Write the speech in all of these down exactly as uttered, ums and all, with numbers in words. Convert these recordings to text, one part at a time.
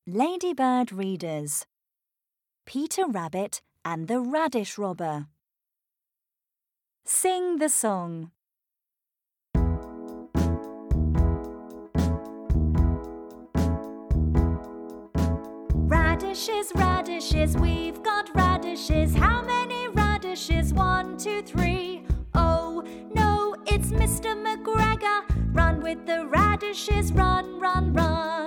Ladybird Readers: Peter Rabbit and the Radish Robber. Sing the song. Radishes, radishes, we've got radishes. How many radishes? One, two, three. Oh, no, it's Mister McGregor. Run with the radishes, run, run, run.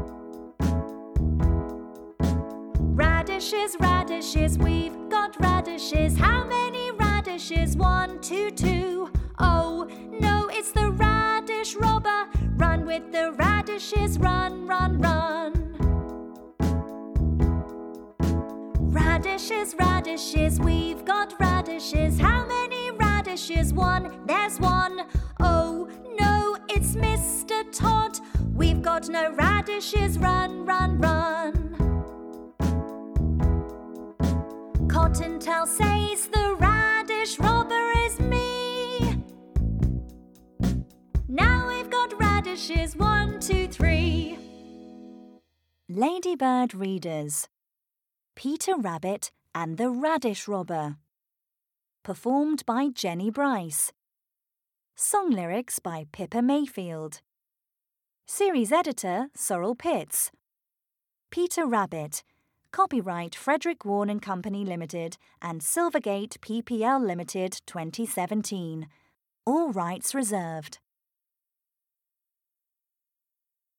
Radishes, radishes, we've got radishes. How many radishes? One, two, two. Oh, no, it's the radish robber. Run with the radishes, run, run, run. Radishes, radishes, we've got radishes. How many radishes? One, there's one. Oh, no, it's Mister Todd. We've got no radishes, run, run, run. Cottontail says the radish robber is me. Now we've got radishes, one, two, three. Ladybird Readers: Peter Rabbit and the Radish Robber. Performed by Jenny Bryce. Song lyrics by Pippa Mayfield. Series editor Sorrel Pitts. Peter Rabbit. Copyright Frederick Warne and Company Limited and Silvergate P P L Limited twenty seventeen. All rights reserved.